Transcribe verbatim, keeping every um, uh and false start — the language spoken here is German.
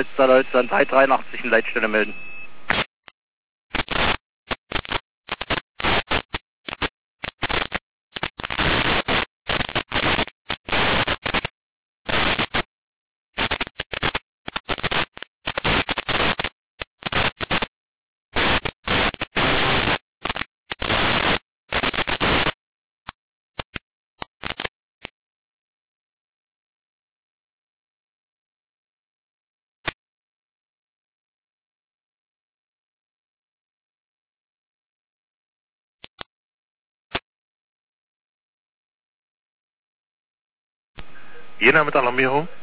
Polster Deutschland drei dreiundachtzig in Leitstelle melden. Jena mit Alarmierung.